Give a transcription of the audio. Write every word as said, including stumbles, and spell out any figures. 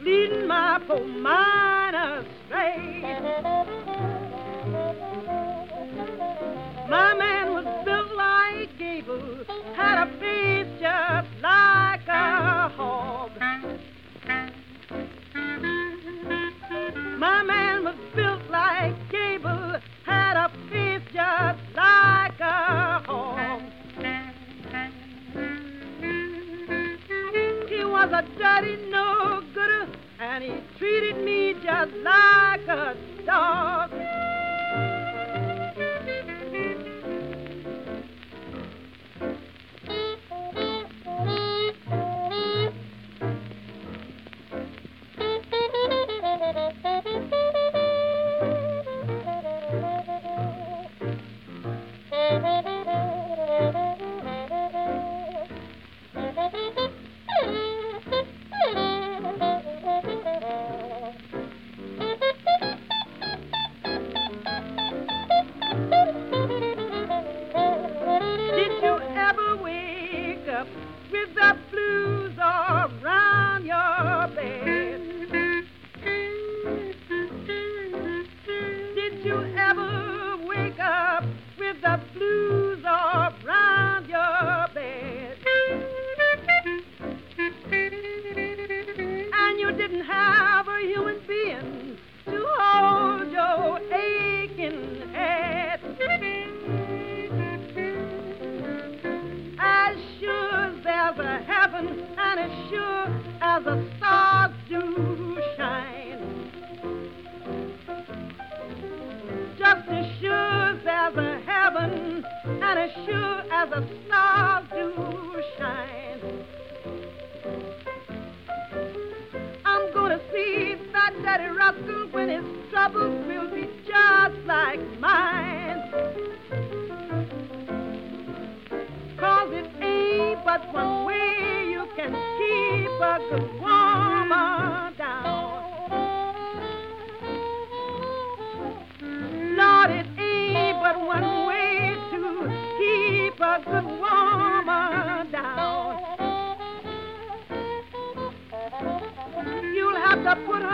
leading my poor mind astray. My man was built like Gable, had a face just like a hog. My man was built like Gable, had a face just like a hog. He was a dirty no-gooder, and he treated me just like a dog. Did you ever wake up with the blues around your bed? Did you ever wake up with the blues around your bed? And you didn't have a human being to hold your aching head. As sure as there's a heaven, and as sure as the stars do shine, just as sure as there's a heaven, and as sure as the stars do shine, I'm gonna see that daddy rascal when his troubles will be just like mine. 'Cause it ain't but one way you can keep a good woman down. Lord, it ain't but one way to keep a good woman down. You'll have to put